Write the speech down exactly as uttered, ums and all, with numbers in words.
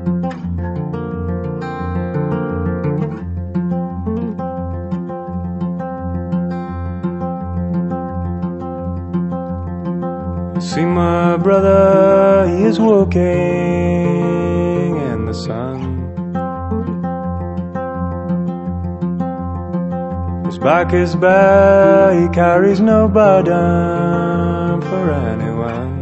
See my brother, he is walking in the sun. His back is bare, he carries no burden for anyone.